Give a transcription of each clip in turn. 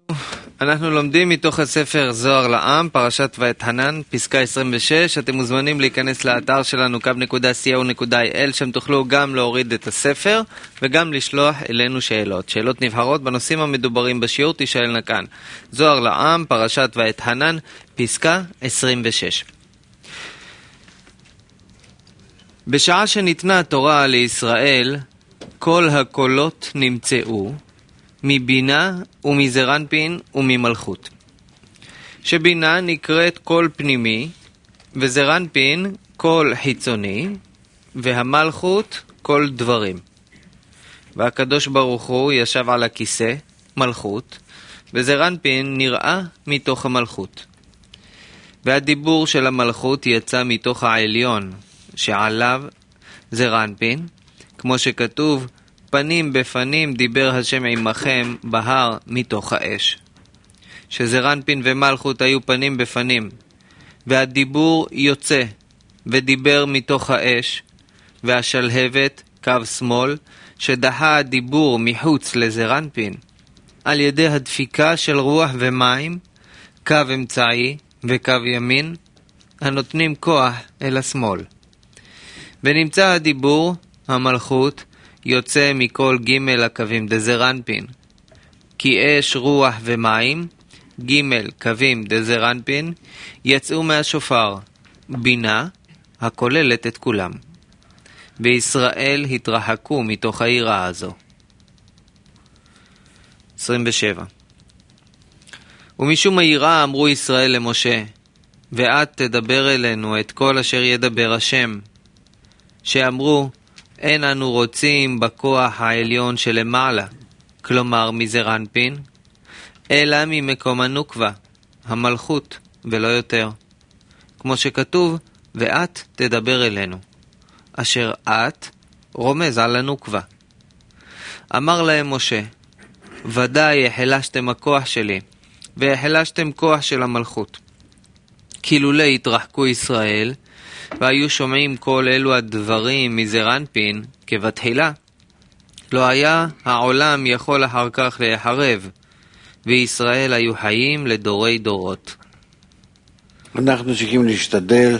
אנחנו לומדים מתוך הספר זוהר לעם, פרשת ואתחנן, פסקה 26. אתם מוזמנים להיכנס לאתר שלנו kab.co.il, שם תוכלו גם להוריד את הספר וגם לשלוח אלינו שאלות נבחרות בנושאים המדוברים בשיעור. תשאלנה כאן. זוהר לעם, פרשת ואתחנן, פסקה 26. בשעה שניתנה התורה לישראל, כל הקולות נמצאו מבינה ומזרנפין וממלכות. שבינה נקראת קול פנימי, וזרנפין קול חיצוני, והמלכות קול דברים. והקדוש ברוך הוא ישב על הכיסא, מלכות, וזרנפין נראה מתוך המלכות. והדיבור של המלכות יצא מתוך העליון, שעליו זרנפין, כמו שכתוב, פנים בפנים דיבר השם עמכם בהר מתוך האש. שזרנפין ומלכות היו פנים בפנים, והדיבור יוצא ודיבר מתוך האש, והשלהבת, קו שמאל, שדחה הדיבור מחוץ לזרנפין, על ידי הדפיקה של רוח ומים, קו אמצעי וקו ימין, הנותנים כוח אל השמאל. ונמצא הדיבור, המלכות, יוצא מכל ג' הקווים דזרנפין, כי אש, רוח ומים, ג' קווים דזרנפין, יצאו מהשופר, בינה, הכוללת את כולם. וישראל התרחקו מתוך העירה הזו. 27. ומשום העירה אמרו ישראל למשה, ואת תדבר אלינו את כל אשר ידבר השם, שאמרו, אין אנו רוצים בכוח העליון שלמעלה, כלומר מזרנפין, אלא ממקום הנוקבה, המלכות, ולא יותר. כמו שכתוב, ואת תדבר אלינו. אשר את רומז על הנוקבה. אמר להם משה, ודאי החלשתם הכוח שלי, והחלשתם כוח של המלכות. כי לולא התרחקו ישראל, והיו שומעים כל אלו הדברים מזרנפין כבתחילה, לא היה העולם יכול אחר כך להיחרב, וישראל היו חיים לדורי דורות. אנחנו צריכים להשתדל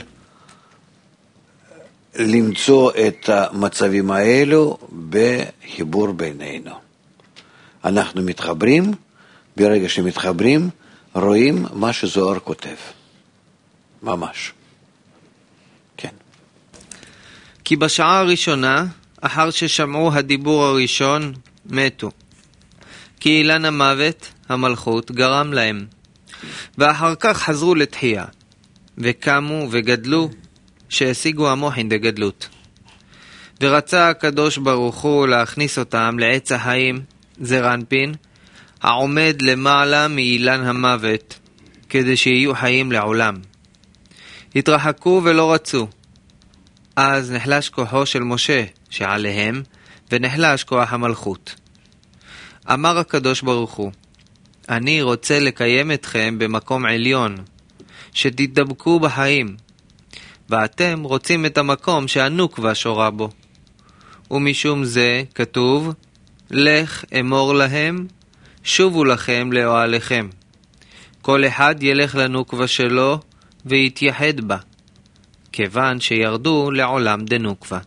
למצוא את המצבים האלו בחיבור בינינו. אנחנו מתחברים, ברגע שמתחברים רואים מה שזוהר כותב. ממש. כן. כי בשעה הראשונה, אחר ששמעו הדיבור הראשון, מתו. כי אילן המוות, המלכות, גרם להם. ואחר כך חזרו לתחייה, וקמו וגדלו, שהשיגו המוחין דגדלות. ורצה הקדוש ברוך הוא להכניס אותם לעץ החיים, זרנפין, העומד למעלה מאילן המוות, כדי שיהיו חיים לעולם. התרחקו ולא רצו. אז נחלש כוחו של משה שעליהם, ונחלש כוח המלכות. אמר הקדוש ברוך הוא, אני רוצה לקיים אתכם במקום עליון, שתדבקו בחיים, ואתם רוצים את המקום שהנוקבה שורה בו. ומשום זה כתוב, לך אמור להם, שובו לכם לאוהליכם. כל אחד ילך לנוקבה שלו ויתייחד בה, כיוון שירדו לעולם דנוקבה.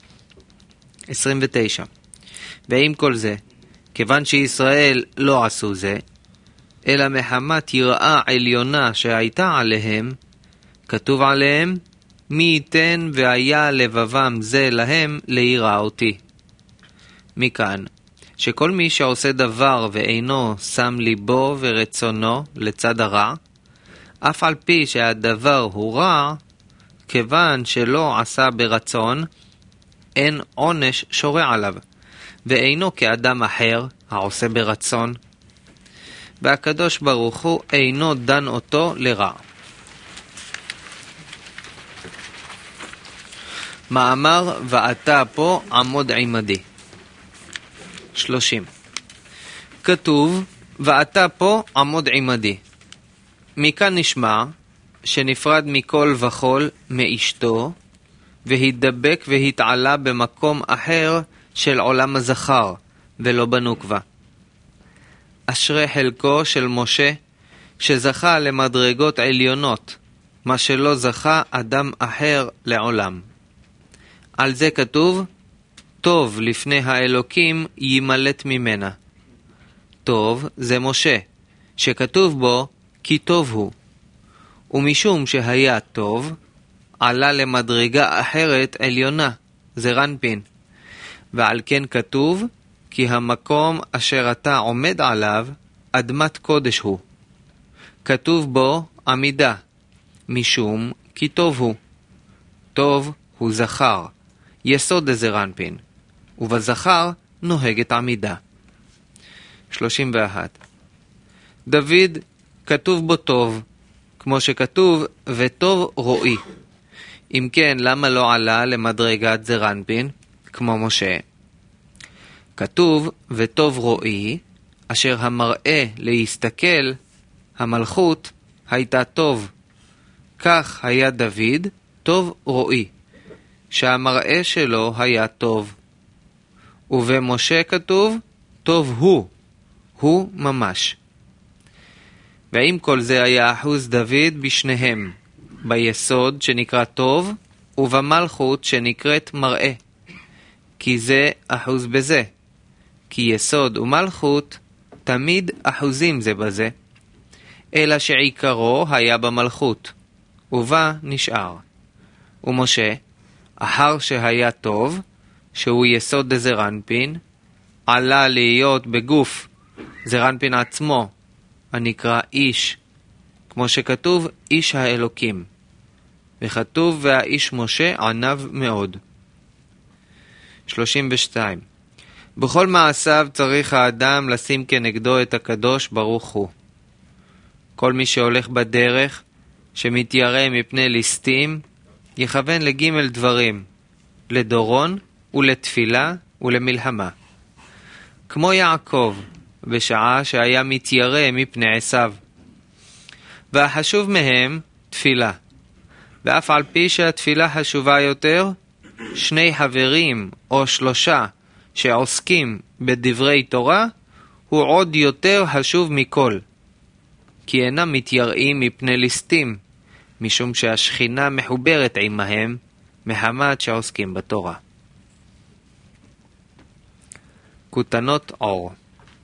29. ועם כל זה, כיוון שישראל לא עשו זה, אלא מחמת יראה עליונה שהייתה עליהם, כתוב עליהם, מי ייתן והיה לבבם זה להם ליראה אותי. מכאן, שכל מי שעושה דבר ואינו שם ליבו ורצונו לצד הרע, אף על פי שהדבר הוא רע, כיוון שלא עשה ברצון, אין עונש שורע עליו, ואינו כאדם אחר העושה ברצון. והקדוש ברוך הוא אינו דן אותו לרע. מאמר ואתה פה עמוד עמדי. 30. כתוב ואתה פה עמוד עמדי. מכאן נשמע שנפרד מכל וכל מאשתו, והתדבק והתעלה במקום אחר של עולם הזכר, ולא בנוקבה. אשרי חלקו של משה, שזכה למדרגות עליונות, מה שלא זכה אדם אחר לעולם. על זה כתוב, טוב לפני האלוקים ימלט ממנה. טוב זה משה, שכתוב בו כי טוב הוא. ומשום שהיה טוב, עלה למדרגה אחרת עליונה, זה רנפין. ועל כן כתוב, כי המקום אשר אתה עומד עליו, אדמת קודש הוא. כתוב בו עמידה, משום כי טוב הוא. טוב הוא זכר, יסוד איזה רנפין, ובזכר נוהגת עמידה. 31. דוד כתוב בו טוב, כמו שכתוב וטוב רואי. אם כן, למה לא עלה למדרגת זה רנפין, כמו משה? כתוב וטוב רואי, אשר המראה להסתכל, המלכות הייתה טוב. כך היה דוד טוב רואי, שהמראה שלו היה טוב. ובמשה כתוב טוב הוא ממש. ועם כל זה היה אחוז דוד בשניהם, ביסוד שנקרא טוב, ובמלכות שנקראת מראה. כי זה אחוז בזה, כי יסוד ומלכות תמיד אחוזים זה בזה, אלא שעיקרו היה במלכות, ובה נשאר. ומשה, אחר שהיה טוב, שהוא יסוד דזה רנפין, עלה להיות בגוף זה רנפין עצמו, הנקרא איש, כמו שכתוב איש האלוקים. וכתוב והאיש משה ענב מאוד. 32. בכל מעשיו צריך האדם לשים כנגדו את הקדוש ברוך הוא. כל מי שהולך בדרך, שמתיירא מפני ליסטים, יכוון לג' דברים, לדורון ולתפילה ולמלחמה. כמו יעקב, בשעה שהיה מתיירא מפני עשיו. והחשוב מהם, תפילה. ואף על פי שהתפילה חשובה יותר, 2 חברים או 3 שעוסקים בדברי תורה, הוא עוד יותר חשוב מכל. כי אינם מתייראים מפני ליסטים, משום שהשכינה מחוברת עמהם, מחמת שעוסקים בתורה. כותנות אור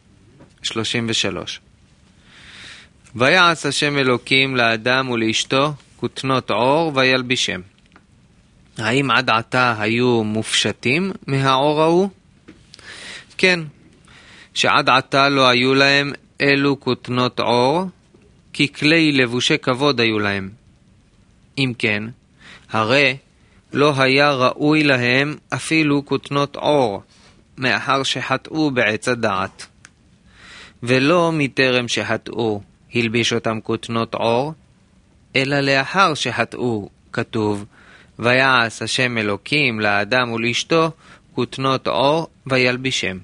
33. ויעש השם אלוקים לאדם ולאשתו כותנות עור וילבישם. האם עד עתה היו מופשטים מהעור ההוא? כן, שעד עתה לא היו להם אלו כותנות עור, כי כלי לבושי כבוד היו להם. אם כן, הרי לא היה ראוי להם אפילו כותנות עור, מאחר שחטאו בעץ הדעת. ולא מטרם שחטאו הלביש אותם כותנות עור, אלא לאחר שחטאו, כתוב, ויעש השם אלוקים לאדם ולאשתו כותנות עור וילבישם.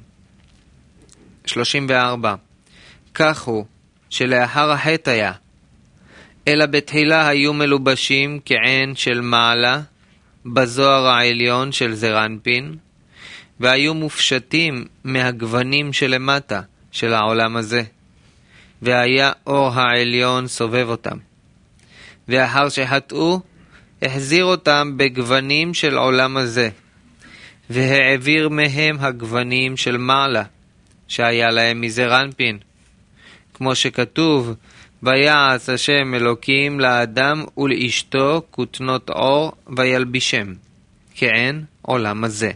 34. כך הוא שלאחר החטא היה, אלא בתחילה היו מלובשים כעין של מעלה, בזוהר העליון של זה רנפין, והיו מופשטים מהגוונים שלמטה של העולם הזה, והיה אור העליון סובב אותם. ואחר שחטאו, החזיר אותם בגוונים של עולם הזה, והעביר מהם הגוונים של מעלה, שהיה להם מזה רנפין. כמו שכתוב, ויעש השם אלוקים לאדם ולאשתו כותנות עור וילבישם, כעין עולם הזה.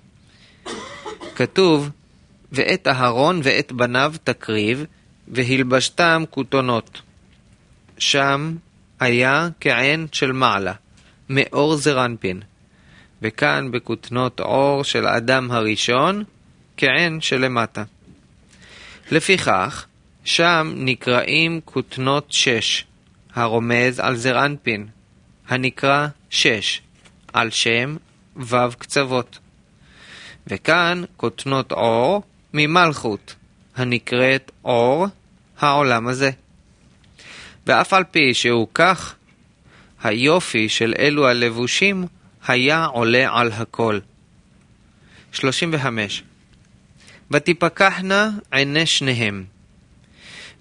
כתוב, ואת אהרון ואת בניו תקריב, והלבשתם כותנות. שם היה כעין של מעלה, מאור זה רנפין, וכאן בכותנות עור של אדם הראשון, כעין שלמטה. לפיכך, שם נקראים כותנות 6, הרומז על זה רנפין, הנקרא 6, על שם וו קצוות. וכאן כותנות עור ממלכות, הנקראת אור העולם הזה. ואף על פי שהוא כך, היופי של אלו הלבושים היה עולה על הכל. 35. ותפקחנה עיני שניהם,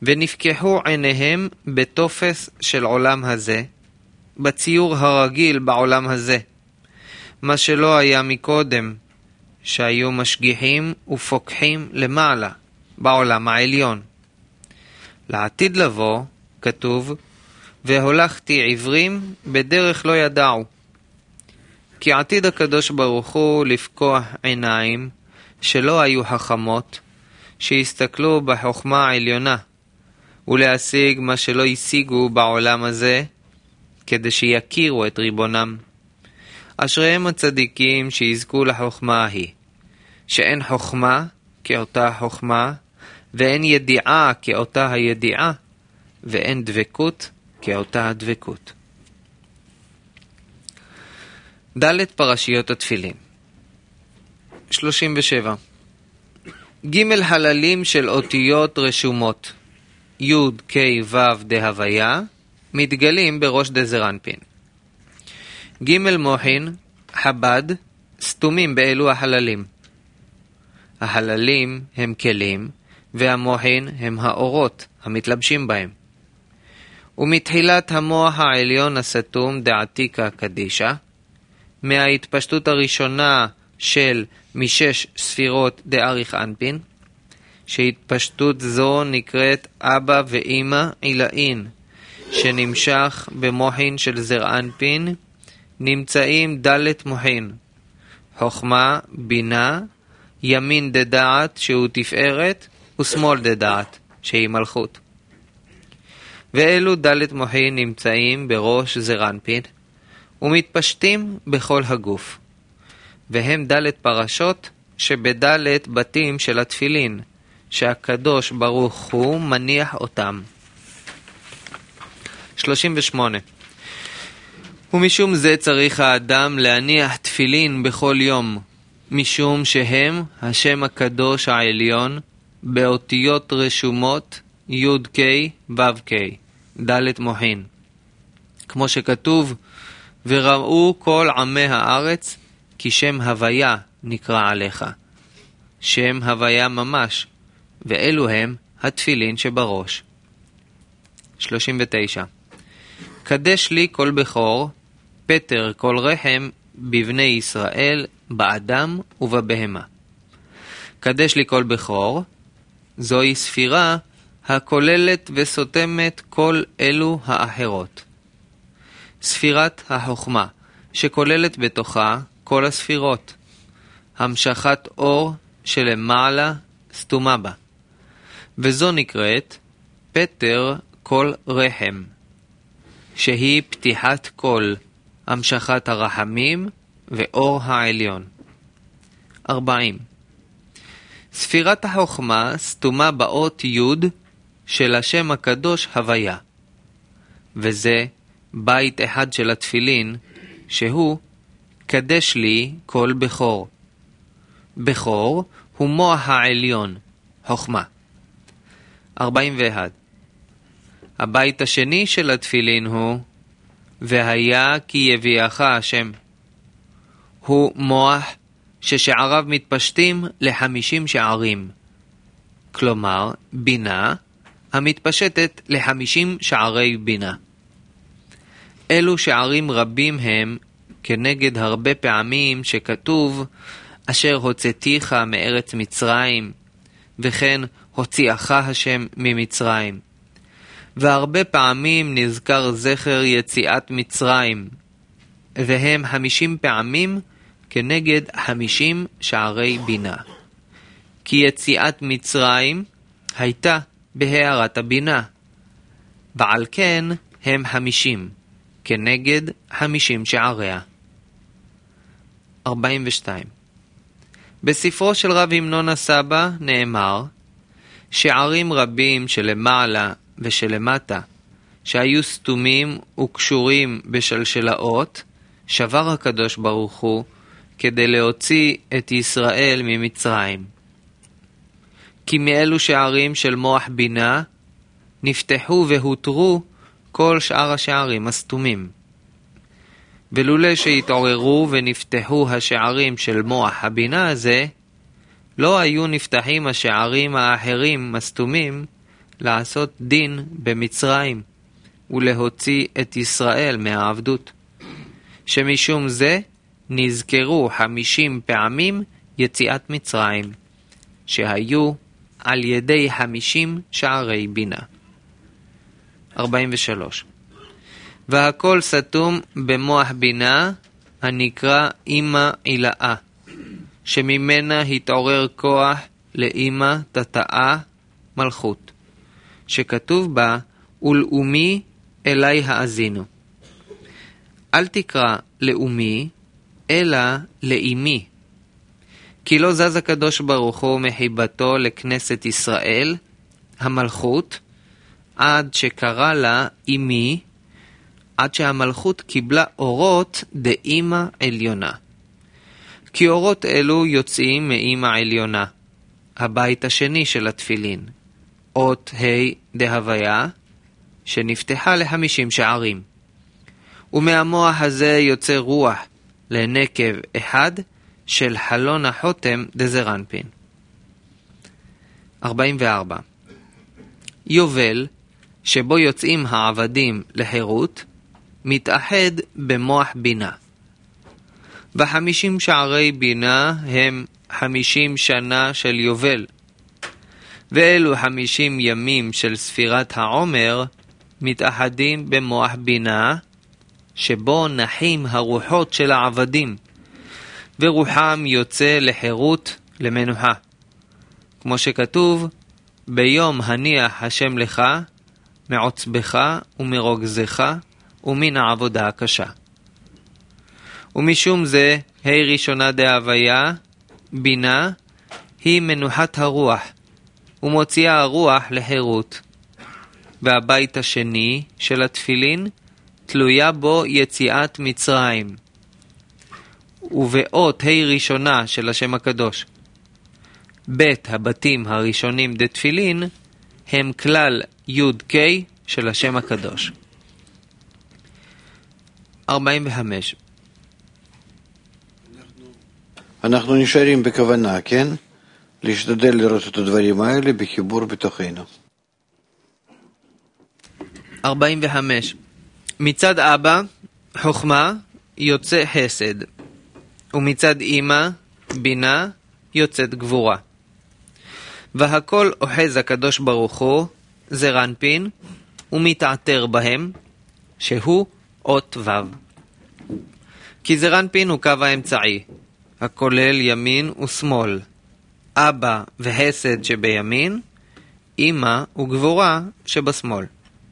ונפקחו עיניהם בתופס של עולם הזה, בציור הרגיל בעולם הזה, מה שלא היה מקודם, שהיו משגיחים ופוקחים למעלה, בעולם העליון. לעתיד לבוא, כתוב, והולכתי עברים בדרך לא ידעו. כי עתיד הקדוש ברוך הוא לפקוח עיניים שלא היו חכמות, שהסתכלו בחוכמה העליונה, ולהשיג מה שלא השיגו בעולם הזה, כדי שיכירו את ריבונם. אשריהם הצדיקים שיזכו לחוכמה ההיא, שאין חוכמה כאותה חוכמה, ואין ידיעה כאותה הידיעה, ואין דבקות כאותה הדבקות. ד' פרשיות התפילין 37. ג' חללים של אותיות רשומות י' כ' ו' דהוויה מתגלים בראש דזרנפין. ג' מוחין חב"ד סתומים באלו החללים. החללים הם כלים והמוחין הם האורות המתלבשים בהם. ומתחילת המוח העליון הסתום דעתיקה קדישה, מההתפשטות הראשונה של משש ספירות דאריך אנפין, שהתפשטות זו נקראת אבא ואמא עילאין, שנמשך במוחין של זר אנפין, נמצאים ד' מוחין, חוכמה, בינה, ימין דדעת שהוא תפארת, ושמאל דדעת שהיא מלכות. ואלו ד' מוחין נמצאים בראש זר אנפין, ומתפשטים בכל הגוף. והם ד' פרשות שבד' בתים של התפילין, שהקדוש ברוך הוא מניח אותם. 38. ומשום זה צריך האדם להניח תפילין בכל יום, משום שהם השם הקדוש העליון באותיות רשומות י' כ' ו' כ' ד' מוחין. כמו שכתוב, וראו כל עמי הארץ כי שם הוויה נקרא עליך. שם הוויה ממש, ואלו הם התפילין שבראש. 39. קדש לי כל בכור, פטר כל רחם בבני ישראל, באדם ובבהמה. קדש לי כל בכור, זוהי ספירה הכוללת וסותמת כל אלו האחרות. ספירת החוכמה, שכוללת בתוכה כל הספירות. המשכת אור שלמעלה סתומה בה. וזו נקראת פטר כל רחם, שהיא פתיחת כל, המשכת הרחמים ואור העליון. 40. ספירת החוכמה סתומה באות י' של השם הקדוש הוויה, וזה בית אחד של התפילין, שהוא קדש לי כל בכור. בכור הוא מוח העליון, חוכמה. 41. הבית השני של התפילין הוא והיה כי יביאך השם. הוא מוח ששעריו מתפשטים ל50 שערים, כלומר בינה המתפשטת ל50 שערי בינה. אלו שערים רבים הם כנגד הרבה פעמים שכתוב אשר הוצאתיך מארץ מצרים, וכן הוציאך השם ממצרים. והרבה פעמים נזכר זכר יציאת מצרים, והם 50 פעמים כנגד 50 שערי בינה. כי יציאת מצרים הייתה בהארת הבינה, ועל כן הם 50 כנגד 50 שעריה. 42. בספרו של רב המנון הסבא נאמר, שערים רבים שלמעלה ושלמטה, שהיו סתומים וקשורים בשלשלאות, שבר הקדוש ברוך הוא כדי להוציא את ישראל ממצרים. כי מאלו שערים של מוח בינה נפתחו והותרו כל שאר השערים הסתומים. ולולא שהתעוררו ונפתחו השערים של מוח הבינה הזה, לא היו נפתחים השערים האחרים הסתומים לעשות דין במצרים ולהוציא את ישראל מהעבדות, שמשום זה נזכרו 50 פעמים יציאת מצרים, שהיו על ידי 50 שערי בינה. 43. והכל סתום במוח בינה הנקרא אמא עילאה, שממנה התעורר כוח לאמא תתאה מלכות, שכתוב בה ולאומי אלי האזינו. אל תקרא לאומי אלא לאמי, כי לא זז הקדוש ברוך הוא מחיבתו לכנסת ישראל המלכות עד שקרא לה אמי, עד שהמלכות קיבלה אורות דאמא עליונה. כי אורות אלו יוצאים מאמא עליונה, הבית השני של התפילין, אות ה' דהוויה, שנפתחה ל50 שערים. ומהמוח הזה יוצא רוח לנקב אחד של חלון החותם דזרנפין. 44. יובל, שבו יוצאים העבדים לחירות, מתאחד במוח בינה. ו50 שערי בינה הם 50 שנה של יובל, ואלו 50 ימים של ספירת העומר מתאחדים במוח בינה, שבו נחים הרוחות של העבדים, ורוחם יוצא לחירות למנוחה. כמו שכתוב, ביום הניח השם לך, מעוצבך ומרוגזך ומן העבודה הקשה. ומשום זה, ראשונה דהוויה, בינה, היא מנוחת הרוח, ומוציאה הרוח לחירות. והבית השני של התפילין, תלויה בו יציאת מצרים. ובאות ראשונה של השם הקדוש, בית הבתים הראשונים דתפילין, הם כלל י' ק' של השם הקדוש. 45. אנחנו נשארים בכוונה, כן? להשתדל לראות את הדברים האלה בחיבור בתוכנו. 45. מצד אבא, חוכמה, יוצא חסד, ומצד אמא, בינה, יוצאת גבורה. והכל אוחז הקדוש ברוך הוא, זרנפין, ומתעתר בהם, שהוא אות ו'. כי זרנפין הוא קו האמצעי, הכולל ימין ושמאל, אבא והסד שבימין, אמא וגבורה שבשמאל.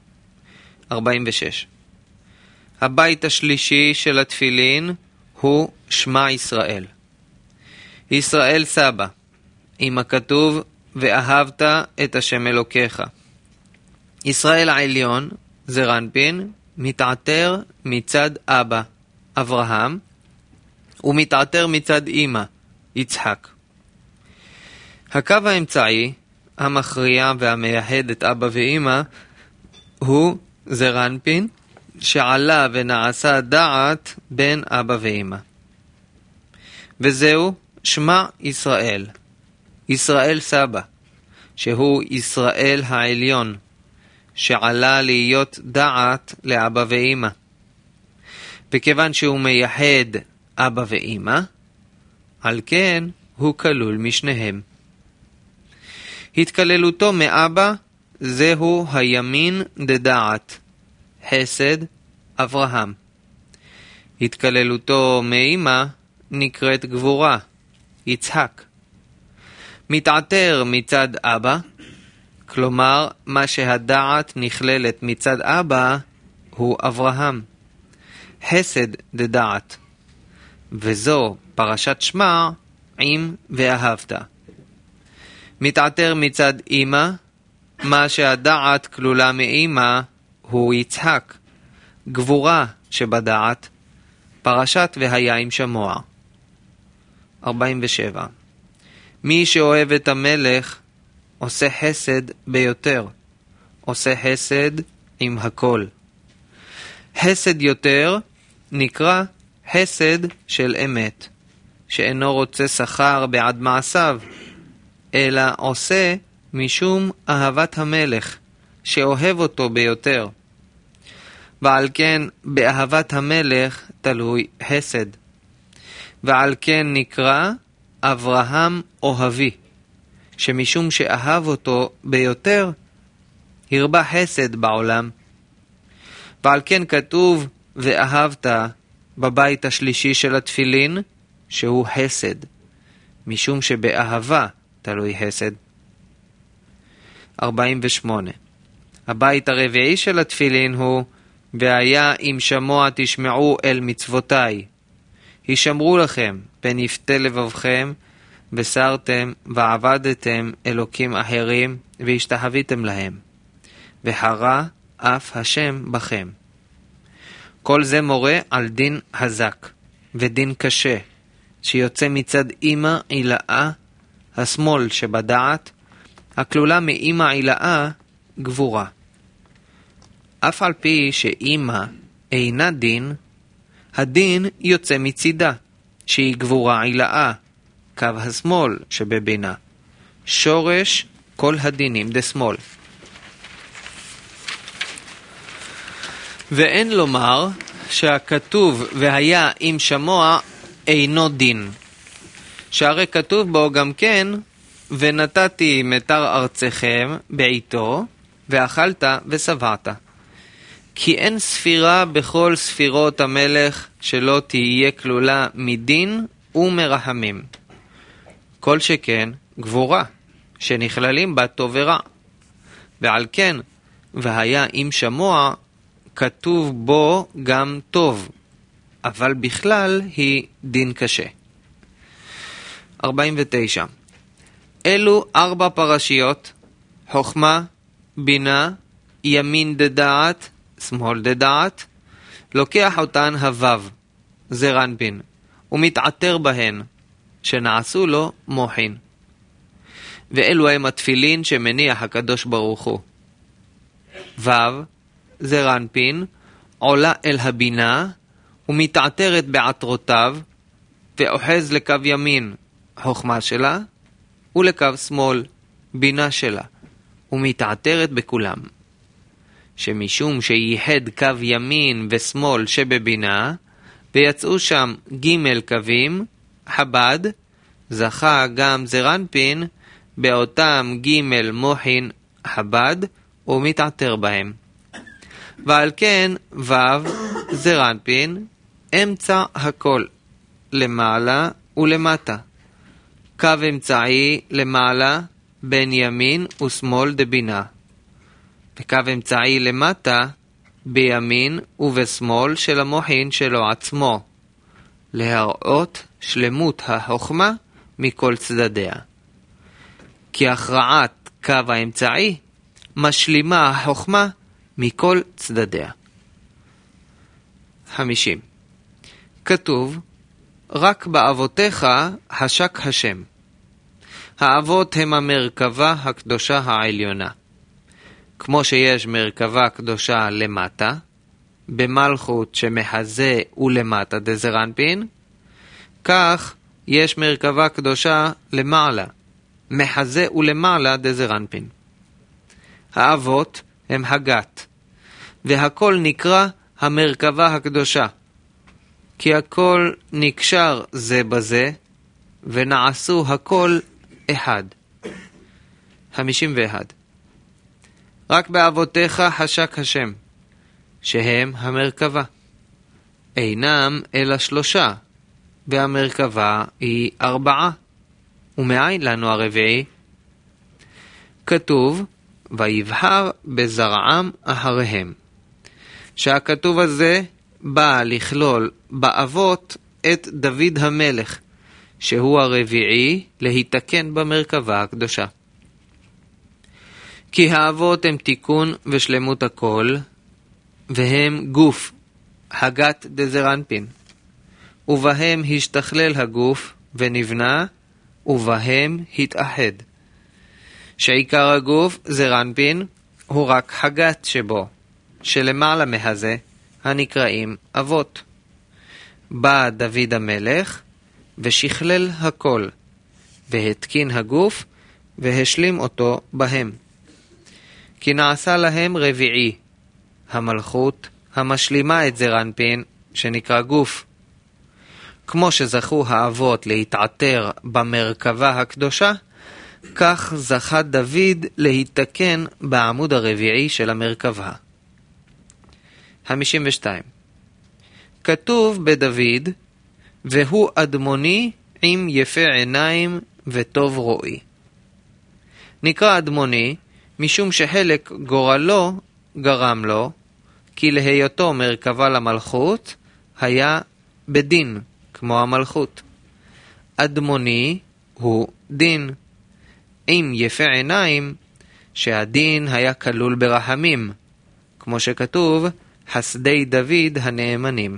46. הבית השלישי של התפילין הוא שמע ישראל. ישראל סבא, עם הכתוב ואהבת את השם אלוקיך. ישראל העליון, זרנפין, מתעתר מצד אבא, אברהם, ומתעתר מצד אמא, יצחק. הקו האמצעי, המכריע והמייחד את אבא ואמא, הוא זרנפין, שעלה ונעשה דעת בין אבא ואמא. וזהו שמע ישראל, ישראל סבא, שהוא ישראל העליון, שעלה להיות דעת לאבא ואמא. וכיוון שהוא מייחד אבא ואמא, על כן הוא כלול משניהם. התכללותו מאבא זהו הימין דדעת, חסד אברהם. התכללותו מאמא נקראת גבורה, יצחק. מתעתר מצד אבא, כלומר מה שהדעת נכללת מצד אבא הוא אברהם, חסד דדעת, וזו פרשת שמע עם ואהבת. מתעתר מצד אמא, מה שהדעת כלולה מאמא הוא יצחק, גבורה שבדעת, פרשת והיה עם שמוע. 47. מי שאוהב את המלך עושה חסד ביותר, עושה חסד עם הכל. חסד יותר נקרא חסד של אמת, שאינו רוצה שכר בעד מעשיו, אלא עושה משום אהבת המלך, שאוהב אותו ביותר. ועל כן באהבת המלך תלוי חסד. ועל כן נקרא אברהם אוהבי, שמשום שאהב אותו ביותר, הרבה חסד בעולם. ועל כן כתוב ואהבת בבית השלישי של התפילין, שהוא חסד, משום שבאהבה תלוי חסד. 48. הבית הרביעי של התפילין הוא והיה אם שמוע תשמעו אל מצוותיי. הישמרו לכם פן יפתה לבבכם, וסרתם ועבדתם אלוקים אחרים והשתחוויתם להם, וחרה אף השם בכם. כל זה מורה על דין חזק ודין קשה, שיוצא מצד אמא עילאה השמאל שבדעת, הכלולה מאמא עילאה גבורה. אף על פי שאמא אינה דין, הדין יוצא מצידה, שהיא גבורה עילאה, קו השמאל שבבינה, שורש כל הדינים דשמאל. ואין לומר שהכתוב והיה אם שמוע אינו דין, שהרי כתוב בו גם כן ונתתי מטר ארצכם בעיתו ואכלת ושבעת. כי אין ספירה בכל ספירות המלך שלא תהיה כלולה מדין ומרחמים. כל שכן גבורה שנכללים בה טוב ורע. ועל כן והיה אם שמוע כתוב בו גם טוב, אבל בכלל היא דין קשה. 49. אלו 4 פרשיות, חוכמה, בינה, ימין דדעת, שמאל דדעת, לוקח אותן הוו, זרנפין, ומתעתר בהן, שנעשו לו מוחין. ואלו הם התפילין שמניח הקדוש ברוך הוא. וו, זרנפין, עולה אל הבינה, ומתעתרת בעטרותיו, ואוחז לקו ימין, חוכמה שלה, ולקו שמאל, בינה שלה, ומתעתרת בכולם. שמשום שייחד קו ימין ושמאל שבבינה, ויצאו שם ג' קווים, חב"ד, זכה גם זרנפין באותם ג' מוחין חב"ד, ומתעתר בהם. ועל כן וו זרנפין אמצע הכל, למעלה ולמטה. קו אמצעי למעלה בין ימין ושמאל דבינה, וקו אמצעי למטה בימין ובשמאל של המוחין שלו עצמו, להראות שלמות החוכמה מכל צדדיה. כי הכרעת קו האמצעי משלימה החוכמה מכל צדדיה. 50. כתוב רק באבותיך השק השם. האבות הם המרכבה הקדושה העליונה. כמו שיש מרכבה קדושה למטה, במלכות שמחזה ולמטה דזרנפין, כך יש מרכבה קדושה למעלה, מחזה ולמעלה דזרנפין. האבות הם הגת, והכל נקרא המרכבה הקדושה, כי הכל נקשר זה בזה, ונעשו הכל אחד. 51. רק באבותיך השק השם, שהם המרכבה. אינם אלא 3, והמרכבה היא 4. ומאין לנו הרביעי? כתוב, ויבחר בזרעם אחריהם. שהכתוב הזה בא לכלול באבות את דוד המלך, שהוא הרביעי להתקן במרכבה הקדושה. כי האבות הם תיקון ושלמות הכל, והם גוף, הגת דזרנפין, ובהם השתכלל הגוף ונבנה, ובהם התאחד. שעיקר הגוף זרנפין הוא רק הגת שבו, שלמעלה מהזה הנקראים אבות. בא דוד המלך ושכלל הכל, והתקין הגוף והשלים אותו בהם. כי נעשה להם רביעי, המלכות המשלימה את זעיר אנפין, שנקרא גוף. כמו שזכו האבות להתעטר במרכבה הקדושה, כך זכה דוד להתקן בעמוד הרביעי של המרכבה. 52. כתוב בדוד, והוא אדמוני עם יפה עיניים וטוב רואי. נקרא אדמוני משום שחלק גורלו גרם לו, כי להיותו מרכבה למלכות היה בדין, כמו המלכות. אדמוני הוא דין, עם יפה עיניים, שהדין היה כלול ברחמים, כמו שכתוב, חסדי דוד הנאמנים.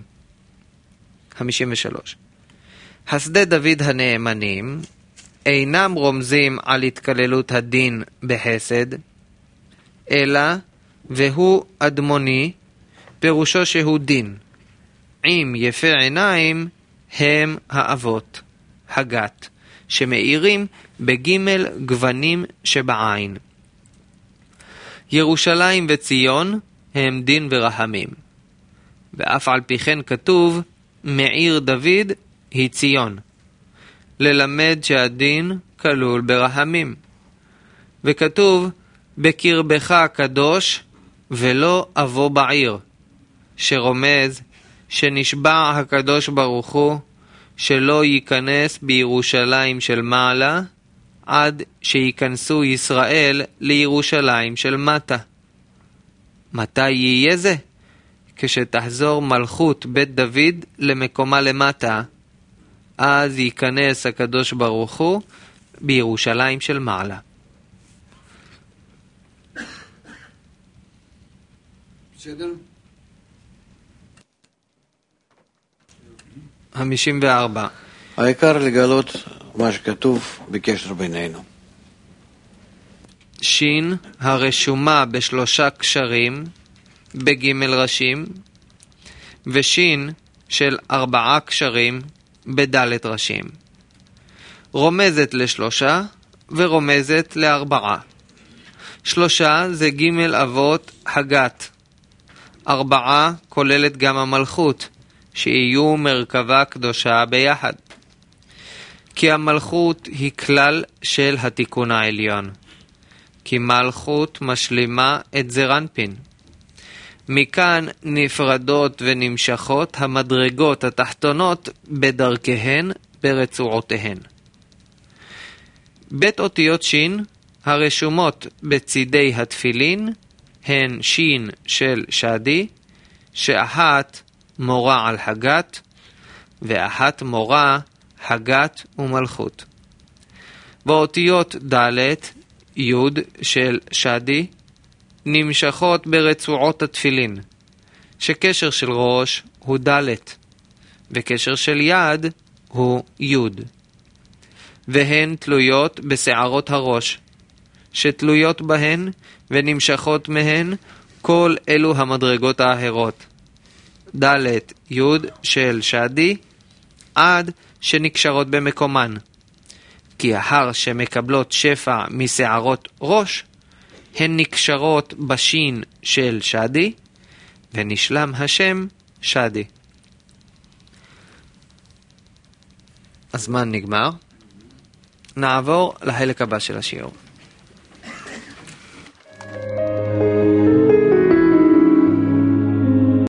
53. חסדי דוד הנאמנים אינם רומזים על התכללות הדין בחסד, אלא והוא אדמוני, פירושו שהוא דין. עם יפה עיניים הם האבות, הגת, שמאירים בג' גוונים שבעין. ירושלים וציון הם דין ורחמים. ואף על פי כן כתוב, מעיר דוד היא ציון, ללמד שהדין כלול ברחמים. וכתוב, בקרבך הקדוש ולא אבוא בעיר, שרומז שנשבע הקדוש ברוך הוא שלא ייכנס בירושלים של מעלה עד שיכנסו ישראל לירושלים של מטה. מתי יהיה זה? כשתחזור מלכות בית דוד למקומה למטה, אז ייכנס הקדוש ברוך הוא בירושלים של מעלה. בסדר? 54. העיקר לגלות מה שכתוב בקשר בינינו. שין הרשומה בשלושה קשרים בג' ראשים, ושין של 4 קשרים בד' ראשים. רומזת לשלושה ורומזת ל4. 3 זה ג' אבות הגת. 4 כוללת גם המלכות, שיהיו מרכבה קדושה ביחד. כי המלכות היא כלל של התיקון העליון. כי מלכות משלימה את זעיר אנפין. מכאן נפרדות ונמשכות המדרגות התחתונות בדרכיהן ברצועותיהן. בית אותיות שין הרשומות בצידי התפילין הן שין של שדי, שאחת מורה על הגת ואחת מורה הגת ומלכות. באותיות ד' י' של שדי נמשכות ברצועות התפילין, שקשר של ראש הוא ד' וקשר של יד הוא י', והן תלויות בשערות הראש, שתלויות בהן ונמשכות מהן כל אלו המדרגות האחרות. ד' י' של שדי עד שנקשרות במקומן, כי ההר שמקבלות שפע משערות ראש הן נקשרות בשין של שדי ונשלם השם שדי. הזמן נגמר. נעבור לחלק הבא של השיעור.